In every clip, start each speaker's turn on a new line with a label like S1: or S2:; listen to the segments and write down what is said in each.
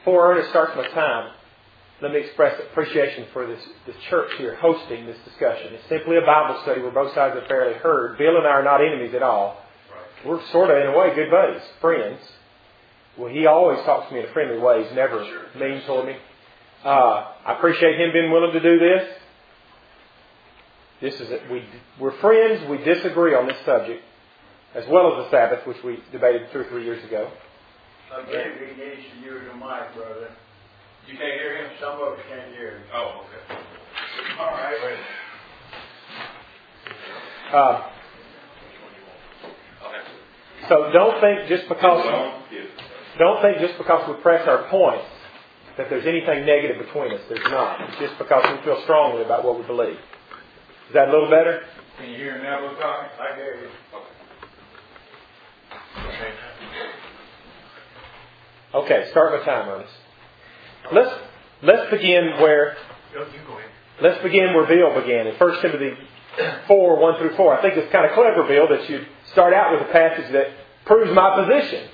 S1: Before Ernest starts my time, let me express appreciation for the church here hosting this discussion. It's simply a Bible study where both sides are fairly heard. Bill and I are not enemies at all. We're sort of, in a way, good buddies, friends. Well, he always talks to me in a friendly way. He's never mean toward me. I appreciate him being willing to do this. We're friends. We disagree on this subject, as well as the Sabbath, which we debated 2 or 3 years ago.
S2: I believe he needs to use the mic, brother.
S3: You can't hear him?
S2: Some of us can't hear him.
S3: Oh, okay.
S2: All right.
S3: Okay.
S1: So don't think just because we press our points that there's anything negative between us. There's not. It's just because we feel strongly about what we believe. Is that a little better?
S3: Can you hear him now, Brother Tommy?
S2: I hear you.
S1: Okay, start my time, Ernest. Let's begin where Bill began in 1 Timothy 4, 1 through 4. I think it's kind of clever, Bill, that you start out with a passage that proves my position.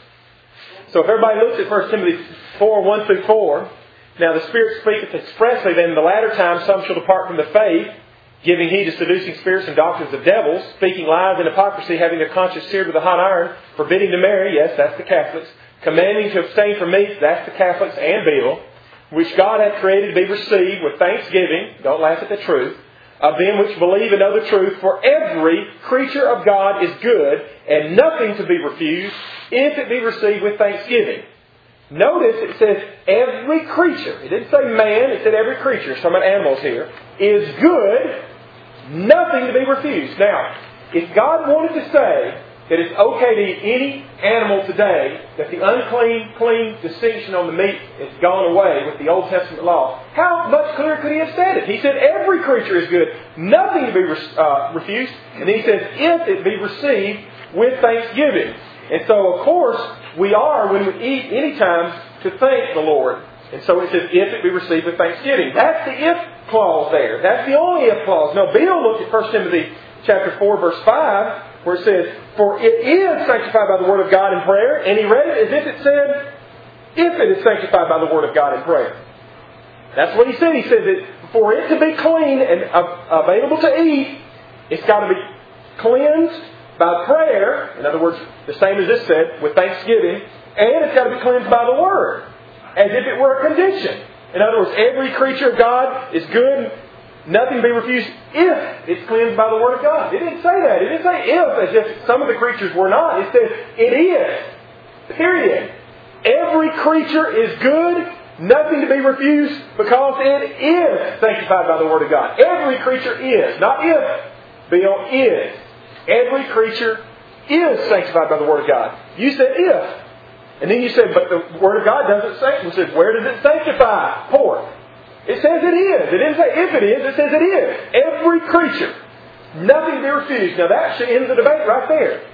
S1: So if everybody looks at 1 Timothy 4, 1 through 4, now the Spirit speaketh expressly that in the latter time some shall depart from the faith, giving heed to seducing spirits and doctrines of devils, speaking lies and hypocrisy, having their conscience seared with a hot iron, forbidding to marry, yes, that's the Catholics, commanding to abstain from meats, that's the Catholics and Bill, which God hath created to be received with thanksgiving, don't laugh at the truth, of them which believe and know the truth, for every creature of God is good, and nothing to be refused, if it be received with thanksgiving. Notice it says every creature. It didn't say man, it said every creature, some of animals here, is good, nothing to be refused. Now, if God wanted to say that it's okay to eat any animal today, that the unclean, clean distinction on the meat is gone away with the Old Testament law, how much clearer could He have said it? He said every creature is good, nothing to be refused, and He says if it be received with thanksgiving. And so, of course, we are, when we eat any time, to thank the Lord. And so it says if it be received with thanksgiving. That's the if clause there. That's the only if clause. Now, Bill looked at 1 Timothy chapter 4, verse 5, where it says, for it is sanctified by the word of God in prayer. And he read it as if it said, if it is sanctified by the word of God in prayer. That's what he said. He said that for it to be clean and available to eat, it's got to be cleansed by prayer. In other words, the same as this said, with thanksgiving. And it's got to be cleansed by the word, as if it were a condition. In other words, every creature of God is good, nothing to be refused if it's cleansed by the Word of God. It didn't say that. It didn't say if as if some of the creatures were not. It says it is. Period. Every creature is good, nothing to be refused because it is sanctified by the Word of God. Every creature is. Not if. Bill, is. Every creature is sanctified by the Word of God. You said if. And then you said, but the Word of God doesn't sanctify. We said, where does it sanctify? Pork. It says it is. It didn't say if it is. It says it is. Every creature. Nothing to be refused. Now that should end the debate right there.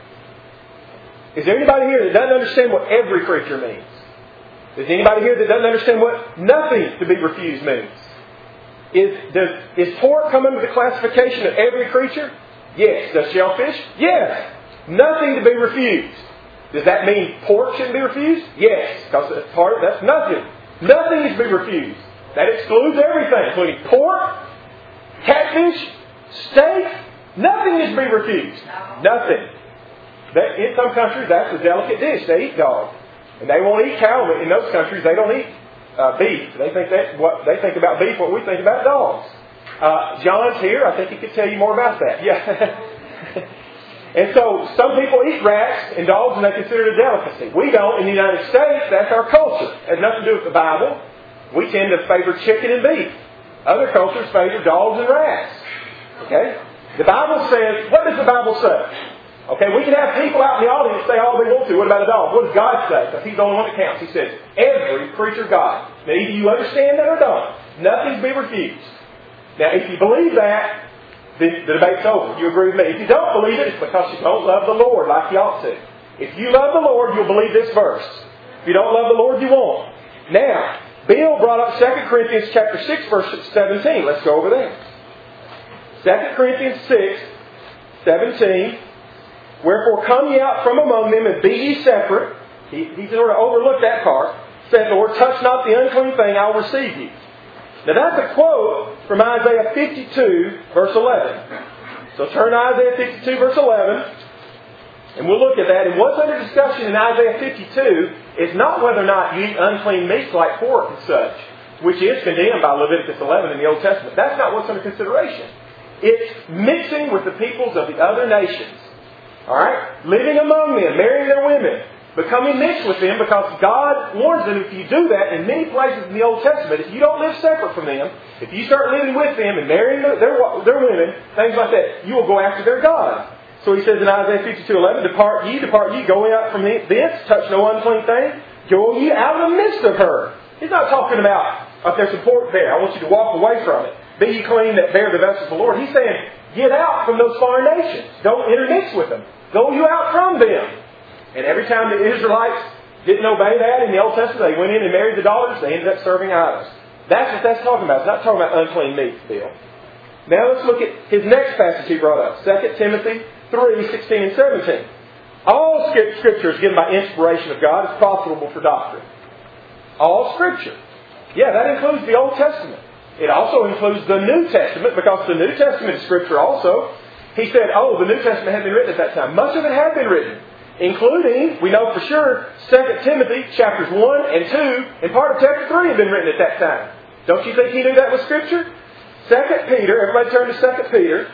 S1: Is there anybody here that doesn't understand what every creature means? Is anybody here that doesn't understand what nothing to be refused means? Is pork come under the classification of every creature? Yes. Does shellfish? Yes. Nothing to be refused. Does that mean pork shouldn't be refused? Yes. Because that's nothing. Nothing is to be refused. That excludes everything, including pork, catfish, steak. Nothing is to be refused. Nothing. In some countries, that's a delicate dish. They eat dog. And they won't eat cow. In those countries, they don't eat beef. They think about beef what we think about dogs. John's here. I think he could tell you more about that. Yeah. And so, some people eat rats and dogs and they consider it a delicacy. We don't. In the United States, that's our culture. It has nothing to do with the Bible. We tend to favor chicken and beef. Other cultures favor dogs and rats. Okay? The Bible says, what does the Bible say? Okay, we can have people out in the audience say all they want to. What about a dog? What does God say? Because He's the only one that counts. He says, every creature of God. Now, either you understand that or don't. Nothing to be refused. Now, if you believe that, then the debate's over. You agree with me. If you don't believe it, it's because you don't love the Lord like you ought to. If you love the Lord, you'll believe this verse. If you don't love the Lord, you won't. Now, Bill brought up 2 Corinthians chapter 6, verse 17. Let's go over there. 2 Corinthians 6, 17. Wherefore come ye out from among them and be ye separate. He sort of overlooked that part. saith the Lord, touch not the unclean thing, I'll receive you. Now that's a quote from Isaiah 52, verse 11. So turn to Isaiah 52, verse 11, and we'll look at that. And what's under discussion in Isaiah 52 is not whether or not you eat unclean meats like pork and such, which is condemned by Leviticus 11 in the Old Testament. That's not what's under consideration. It's mixing with the peoples of the other nations. Alright? Living among them, marrying their women, becoming mixed with them, because God warns them if you do that in many places in the Old Testament, if you don't live separate from them, if you start living with them and marrying their women, things like that, you will go after their gods. So he says in Isaiah 52:11, depart ye, go out from thence, touch no unclean thing, go ye out of the midst of her. He's not talking about, if there's some pork there, I want you to walk away from it. Be ye clean that bear the vessels of the Lord. He's saying, get out from those foreign nations. Don't intermix with them. Go you out from them. And every time the Israelites didn't obey that in the Old Testament, they went in and married the daughters, they ended up serving idols. That's what that's talking about. It's not talking about unclean meats, Bill. Now let's look at his next passage he brought up. 2 Timothy 3:16 and 17. All Scripture is given by inspiration of God. It's profitable for doctrine. All Scripture. Yeah, that includes the Old Testament. It also includes the New Testament, because the New Testament is Scripture also. He said, the New Testament had been written at that time. Much of it had been written, including, we know for sure, 2 Timothy chapters 1 and 2, and part of chapter 3 had been written at that time. Don't you think he knew that was Scripture? 2 Peter, everybody turn to 2 Peter,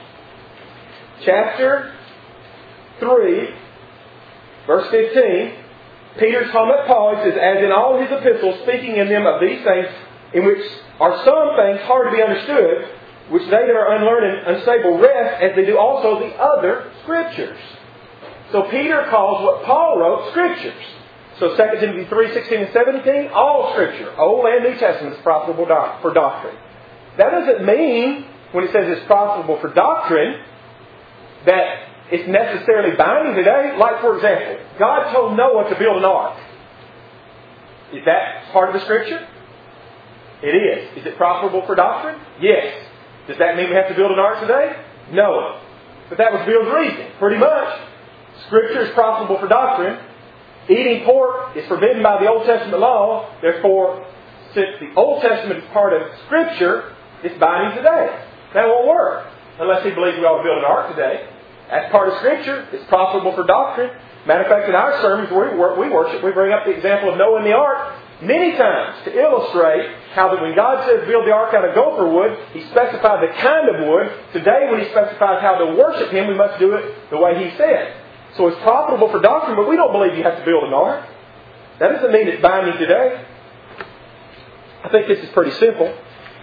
S1: chapter 3, verse 15. Peter's talking about Paul. He says, as in all his epistles, speaking in them of these things, in which are some things hard to be understood, which they that are unlearned and unstable rest, as they do also the other Scriptures. So Peter calls what Paul wrote Scriptures. So 2 Timothy 3:16 and 17, all Scripture, Old and New Testament, is profitable for doctrine. That doesn't mean, when it says it's profitable for doctrine, that it's necessarily binding today. Like, for example, God told Noah to build an ark. Is that part of the Scripture? It is. Is it profitable for doctrine? Yes. Does that mean we have to build an ark today? No. But that was Bill's reason. Pretty much. Scripture is profitable for doctrine. Eating pork is forbidden by the Old Testament law. Therefore, since the Old Testament is part of Scripture, it's binding today. That won't work unless he believes we ought to build an ark today. That's part of Scripture. It's profitable for doctrine. Matter of fact, in our sermons where we worship, we bring up the example of Noah and the ark many times to illustrate how that when God says build the ark out of gopher wood, He specified the kind of wood. Today, when He specifies how to worship Him, we must do it the way He said. So it's profitable for doctrine, but we don't believe you have to build an ark. That doesn't mean it's binding today. I think this is pretty simple.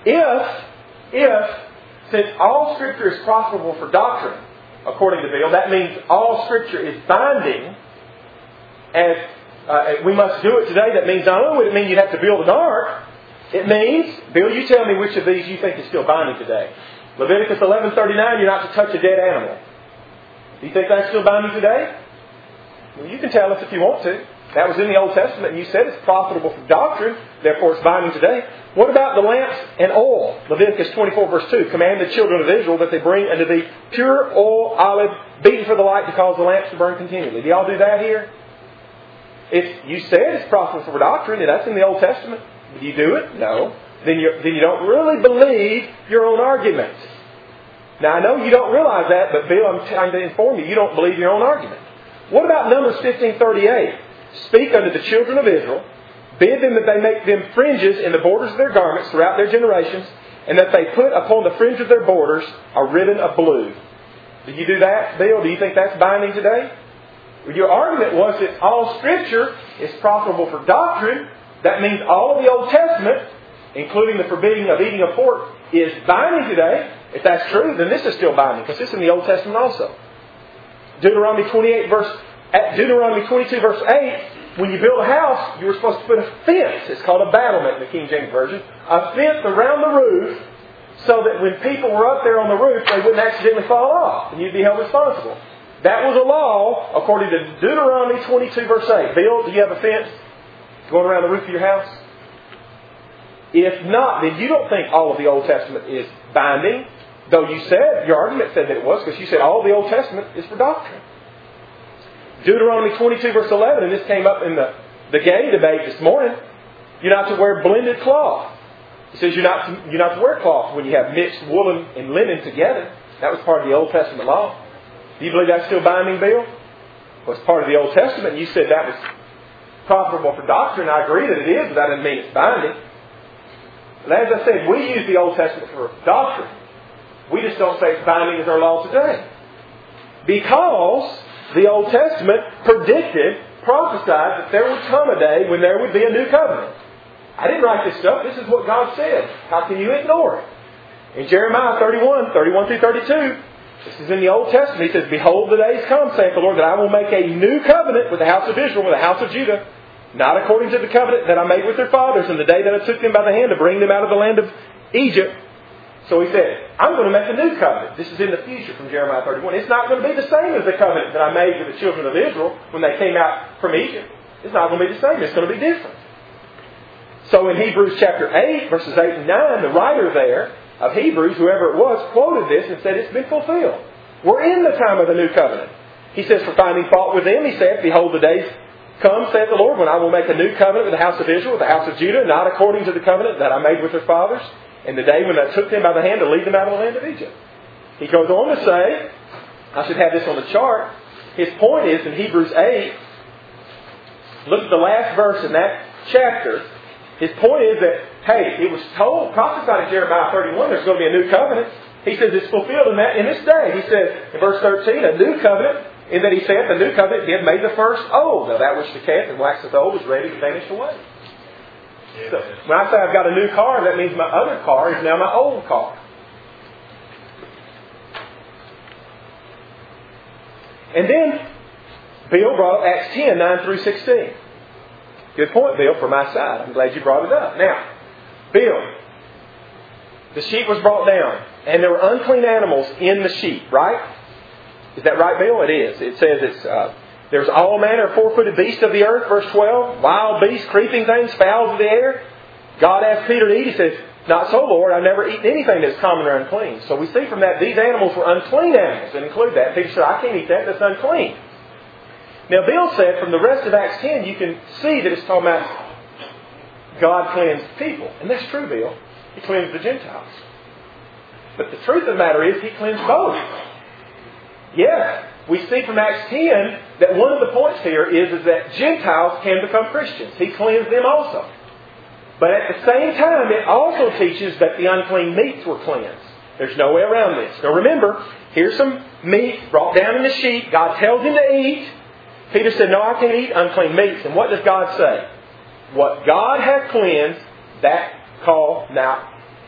S1: Since all Scripture is profitable for doctrine, according to Bill, that means all Scripture is binding, as we must do it today. That means not only would it mean you'd have to build an ark, it means, Bill, you tell me which of these you think is still binding today. Leviticus 11:39, you're not to touch a dead animal. Do you think that's still binding today? Well, you can tell us if you want to. That was in the Old Testament, and you said it's profitable for doctrine, therefore it's binding today. What about the lamps and oil? Leviticus 24, verse 2. Command the children of Israel that they bring unto thee pure oil, olive, beaten for the light, to cause the lamps to burn continually. Do y'all do that here? If you said it's profitable for doctrine, and that's in the Old Testament, do you do it? No. Then you don't really believe your own argument. Now, I know you don't realize that, but Bill, I'm trying to inform you, you don't believe your own argument. What about Numbers 15:38? Speak unto the children of Israel, bid them that they make them fringes in the borders of their garments throughout their generations, and that they put upon the fringe of their borders a ribbon of blue. Do you do that, Bill? Do you think that's binding today? Well, your argument was that all Scripture is profitable for doctrine. That means all of the Old Testament, including the forbidding of eating of pork, is binding today. If that's true, then this is still binding, because it's in the Old Testament also. Deuteronomy 22, verse 8, when you build a house, you were supposed to put a fence. It's called a battlement in the King James Version. A fence around the roof, so that when people were up there on the roof, they wouldn't accidentally fall off, and you'd be held responsible. That was a law according to Deuteronomy 22, verse 8. Bill, do you have a fence going around the roof of your house? If not, then you don't think all of the Old Testament is binding, though you said, your argument said that it was, because you said all the Old Testament is for doctrine. Deuteronomy 22, verse 11, and this came up in the the gay debate this morning, you're not to wear blended cloth. He says you're not to wear cloth when you have mixed woolen and linen together. That was part of the Old Testament law. Do you believe that's still binding, Bill? Well, it's part of the Old Testament. You said that was profitable for doctrine. I agree that it is, but that doesn't mean it's binding. But as I said, we use the Old Testament for doctrine. We just don't say it's binding as our law today. Because the Old Testament prophesied that there would come a day when there would be a new covenant. I didn't write this stuff. This is what God said. How can you ignore it? In Jeremiah 31 through 32, this is in the Old Testament. He says, "Behold, the days come, saith the Lord, that I will make a new covenant with the house of Israel, with the house of Judah, not according to the covenant that I made with their fathers in the day that I took them by the hand to bring them out of the land of Egypt." So he said, I'm going to make a new covenant. This is in the future from Jeremiah 31. It's not going to be the same as the covenant that I made with the children of Israel when they came out from Egypt. It's not going to be the same. It's going to be different. So in Hebrews chapter 8, verses 8 and 9, the writer there of Hebrews, whoever it was, quoted this and said it's been fulfilled. We're in the time of the new covenant. He says, "For finding fault with them, he saith, Behold, the days come, saith the Lord, when I will make a new covenant with the house of Israel, with the house of Judah, not according to the covenant that I made with their fathers, in the day when I took them by the hand to lead them out of the land of Egypt." He goes on to say, I should have this on the chart, his point is in Hebrews 8, look at the last verse in that chapter. His point is that, hey, it was told, prophesied in Jeremiah 31, there's going to be a new covenant. He says it's fulfilled in this day. He says in verse 13, a new covenant, in that he saith, the new covenant he had made the first old. Now that which decayeth and waxeth old is ready to vanish away. So when I say I've got a new car, that means my other car is now my old car. And then Bill brought up Acts 10, 9 through 16. Good point, Bill, from my side. I'm glad you brought it up. Now, Bill, the sheep was brought down, and there were unclean animals in the sheep, right? Is that right, Bill? It is. It says there's all manner of four-footed beasts of the earth, verse 12, wild beasts, creeping things, fowls of the air. God asked Peter to eat. He says, "Not so, Lord. I've never eaten anything that's common or unclean." So we see from that these animals were unclean animals, and include that. Peter said, "I can't eat that. That's unclean." Now, Bill said from the rest of Acts 10, you can see that it's talking about God cleansed people. And that's true, Bill. He cleansed the Gentiles. But the truth of the matter is, He cleansed both. Yes, we see from Acts 10 that one of the points here is that Gentiles can become Christians. He cleansed them also. But at the same time, it also teaches that the unclean meats were cleansed. There's no way around this. Now remember, here's some meat brought down in the sheep. God tells him to eat. Peter said, "No, I can't eat unclean meats." And what does God say? "What God hath cleansed, that call not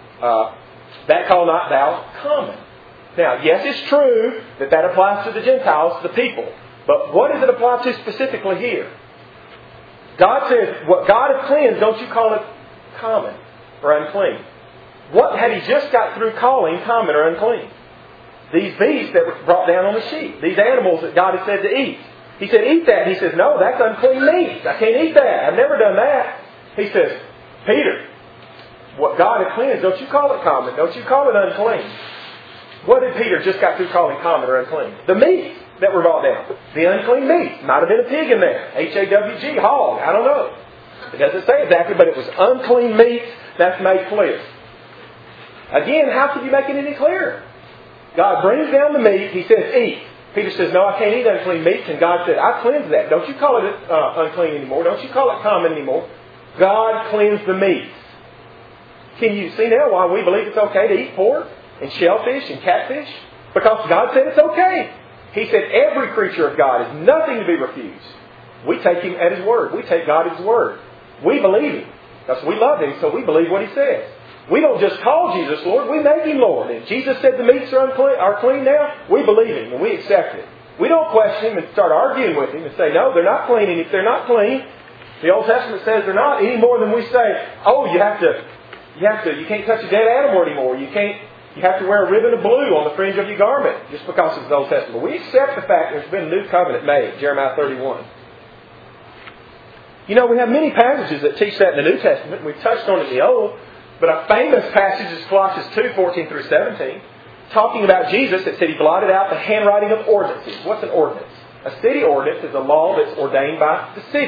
S1: thou common." Now, yes, it's true that applies to the Gentiles, the people. But what does it apply to specifically here? God says, what God has cleansed, don't you call it common or unclean. What had He just got through calling common or unclean? These beasts that were brought down on the sheep. These animals that God had said to eat. He said, "Eat that." He says, "No, that's unclean meat. I can't eat that. I've never done that." He says, "Peter, what God has cleansed, don't you call it common. Don't you call it unclean." What did Peter just got through calling common or unclean? The meat that were brought down. The unclean meat. Might have been a pig in there. H-A-W-G, hog. I don't know. It doesn't say exactly, but it was unclean meat. That's made clear. Again, how can you make it any clearer? God brings down the meat. He says, "Eat." Peter says, "No, I can't eat unclean meats." And God said, "I cleansed that. Don't you call it unclean anymore. Don't you call it common anymore." God cleansed the meats. Can you see now why we believe it's okay to eat pork and shellfish and catfish? Because God said it's okay. He said every creature of God is nothing to be refused. We take Him at His word. We take God at His word. We believe Him. Because we love Him, so we believe what He says. We don't just call Jesus Lord, we make Him Lord. If Jesus said the meats are clean now, we believe Him and we accept it. We don't question Him and start arguing with Him and say, "No, they're not clean." And if they're not clean, the Old Testament says they're not, any more than we say, "Oh, you can't touch a dead animal anymore. You have to wear a ribbon of blue on the fringe of your garment," just because it's the Old Testament. We accept the fact there's been a new covenant made, Jeremiah 31. You know, we have many passages that teach that in the New Testament. We've touched on it in the Old. But a famous passage is Colossians 2, 14 through 17, talking about Jesus that said He blotted out the handwriting of ordinances. What's an ordinance? A city ordinance is a law that's ordained by the city.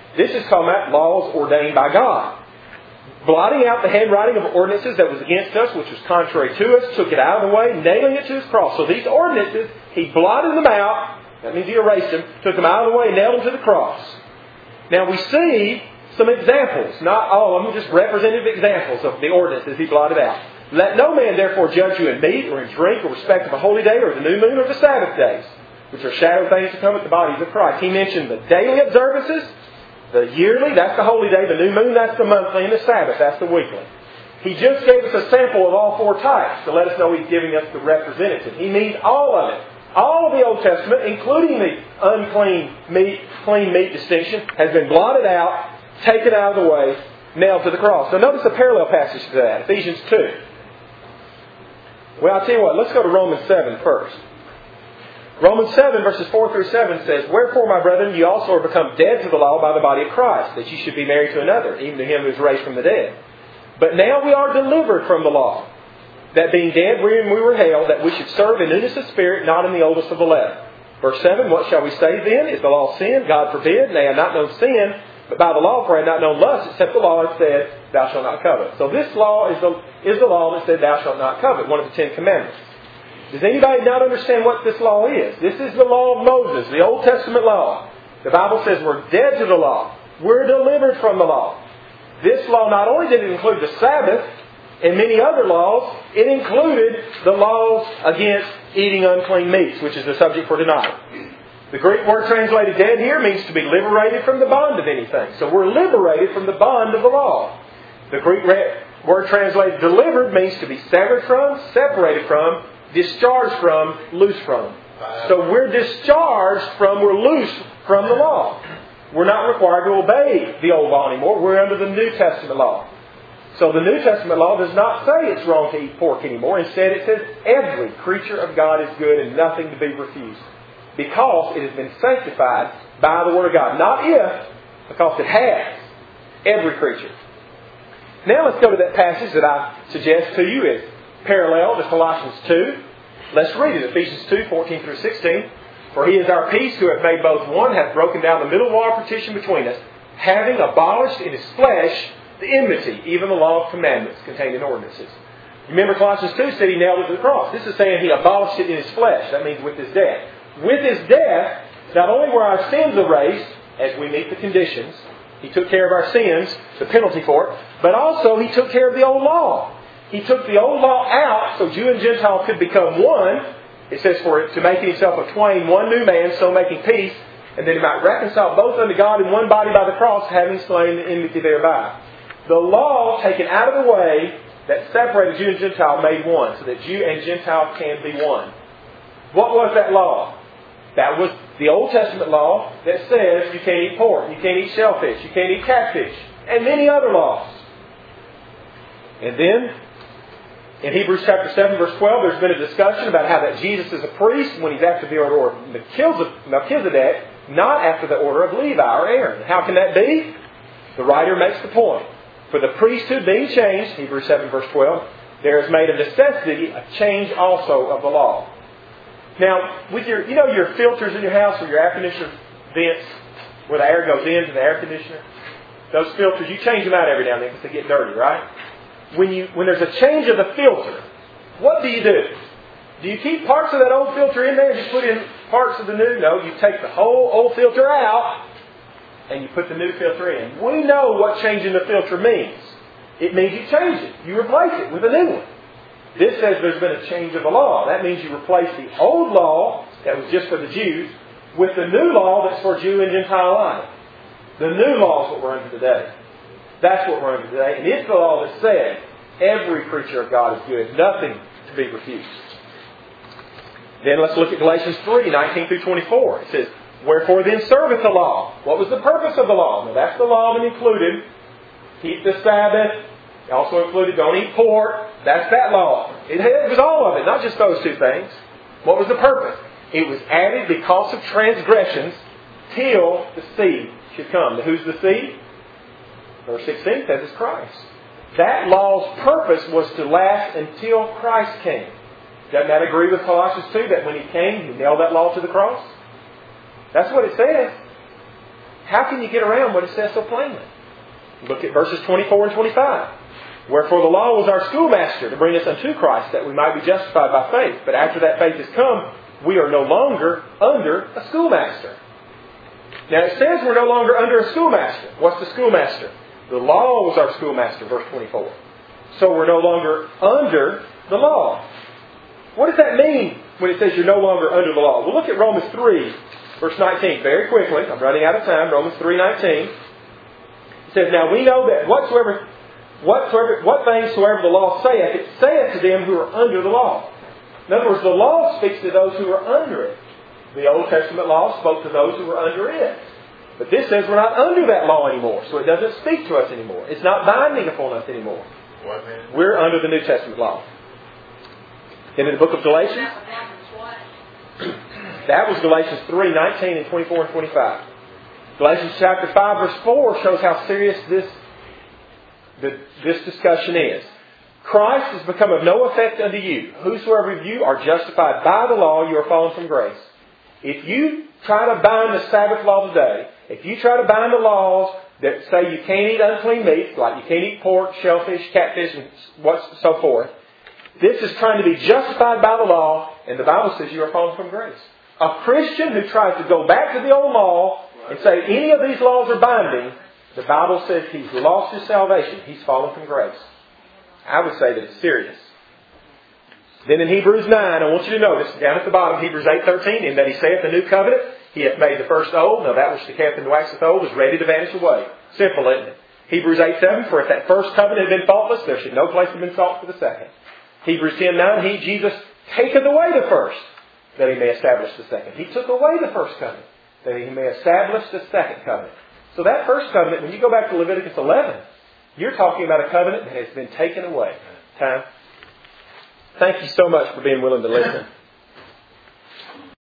S1: This is talking about laws ordained by God. Blotting out the handwriting of ordinances that was against us, which was contrary to us, took it out of the way, nailing it to His cross. So these ordinances, He blotted them out. That means He erased them, took them out of the way, nailed them to the cross. Now we see some examples, not all of them, just representative examples of the ordinances He blotted out. Let no man therefore judge you in meat or in drink or respect of a holy day or the new moon or the Sabbath days, which are shadow things to come at the bodies of Christ. He mentioned the daily observances, the yearly, that's the holy day, the new moon, that's the monthly, and the Sabbath, that's the weekly. He just gave us a sample of all four types to let us know He's giving us the representative. He means all of it. All of the Old Testament, including the unclean meat, clean meat distinction, has been blotted out, taken out of the way, nailed to the cross. So notice a parallel passage to that, Ephesians 2. Well, I'll tell you what, let's go to Romans 7 first. Romans 7 verses 4 through 7 says, Wherefore, my brethren, you also are become dead to the law by the body of Christ, that you should be married to another, even to him who is raised from the dead. But now we are delivered from the law, that being dead wherein we were held, that we should serve in newness of spirit, not in the oldest of the letter. Verse 7, What shall we say then? Is the law sin? God forbid. Nay, I have not known sin, but by the law, for I have not known lust, except the law that said, Thou shalt not covet. So this law is the law that said, Thou shalt not covet, one of the 10 Commandments. Does anybody not understand what this law is? This is the law of Moses, the Old Testament law. The Bible says we're dead to the law. We're delivered from the law. This law not only did it include the Sabbath and many other laws, it included the laws against eating unclean meats, which is the subject for tonight. The Greek word translated dead here means to be liberated from the bond of anything. So we're liberated from the bond of the law. The Greek word translated delivered means to be severed from, separated from, discharged from, loose from. So we're discharged from, we're loose from the law. We're not required to obey the old law anymore. We're under the New Testament law. So the New Testament law does not say it's wrong to eat pork anymore. Instead it says every creature of God is good and nothing to be refused. Because it has been sanctified by the Word of God. Not if, because it has. Every creature. Now let's go to that passage that I suggest to you is parallel to Colossians 2. Let's read it. Ephesians 2, 14 through 16. For He is our peace, who hath made both one, hath broken down the middle wall of partition between us, having abolished in His flesh the enmity, even the law of commandments contained in ordinances. Remember Colossians 2 said He nailed it to the cross. This is saying He abolished it in His flesh. That means with His death. With His death, not only were our sins erased, as we meet the conditions, He took care of our sins, the penalty for it, but also He took care of the old law. He took the old law out so Jew and Gentile could become one. It says for it to make Himself of twain one new man, so making peace, and then He might reconcile both unto God in one body by the cross, having slain the enmity thereby. The law taken out of the way that separated Jew and Gentile made one, so that Jew and Gentile can be one. What was that law? That was the Old Testament law that says you can't eat pork, you can't eat shellfish, you can't eat catfish, and many other laws. And then, in Hebrews chapter 7, verse 12, there's been a discussion about how that Jesus is a priest when He's after the order of Melchizedek, not after the order of Levi or Aaron. How can that be? The writer makes the point. For the priesthood being changed, Hebrews 7, verse 12, there is made a necessity, a change also of the law. Now, with your filters in your house or your air conditioner vents where the air goes into the air conditioner, those filters, you change them out every now and then because they get dirty, right? When there's a change of the filter, what do? Do you keep parts of that old filter in there and just put in parts of the new? No, you take the whole old filter out and you put the new filter in. We know what changing the filter means. It means you change it. You replace it with a new one. This says there's been a change of the law. That means you replace the old law that was just for the Jews with the new law that's for Jew and Gentile alike. The new law is what we're under today. That's what we're under today. And it's the law that said every creature of God is good. Nothing to be refused. Then let's look at Galatians 3, 19 through 24. It says, Wherefore then serveth the law? What was the purpose of the law? Now that's the law that included keep the Sabbath. It also included don't eat pork. That's that law. It was all of it, not just those two things. What was the purpose? It was added because of transgressions till the seed should come. Now, who's the seed? Verse 16 says it's Christ. That law's purpose was to last until Christ came. Doesn't that agree with Colossians 2 that when He came, He nailed that law to the cross? That's what it says. how can you get around what it says so plainly? Look at verses 24 and 25. Wherefore the law was our schoolmaster to bring us unto Christ, that we might be justified by faith. But after that faith is come, we are no longer under a schoolmaster. Now it says we're no longer under a schoolmaster. What's the schoolmaster? The law was our schoolmaster, verse 24. So we're no longer under the law. What does that mean when it says you're no longer under the law? We'll look at Romans 3, verse 19, very quickly. I'm running out of time. Romans 3:19. It says, now we know that what things soever the law saith, it saith to them who are under the law. In other words, the law speaks to those who are under it. The Old Testament law spoke to those who were under it. But this says we're not under that law anymore, so it doesn't speak to us anymore. It's not binding upon us anymore. We're under the New Testament law. And in the book of Galatians, that was Galatians 3:19 and 24 and 25. Galatians chapter 5 verse 4 shows how serious this discussion is. Christ has become of no effect unto you. Whosoever of you are justified by the law, you are fallen from grace. If you try to bind the Sabbath law today, if you try to bind the laws that say you can't eat unclean meats, like you can't eat pork, shellfish, catfish, and so forth, this is trying to be justified by the law, and the Bible says you are fallen from grace. A Christian who tries to go back to the old law and say any of these laws are binding, the Bible says he's lost his salvation. He's fallen from grace. I would say that it's serious. Then in Hebrews 9, I want you to notice, down at the bottom, Hebrews 8:13, in that he saith the new covenant, he hath made the first old. Now that which decayeth and waxeth old is ready to vanish away. Simple, isn't it? Hebrews 8:7, for if that first covenant had been faultless, there should no place have been sought for the second. Hebrews 10:9, he, Jesus, taketh away the first, that he may establish the second. He took away the first covenant, that he may establish the second covenant. So that first covenant, when you go back to Leviticus 11, you're talking about a covenant that has been taken away. Time. Thank you so much for being willing to listen.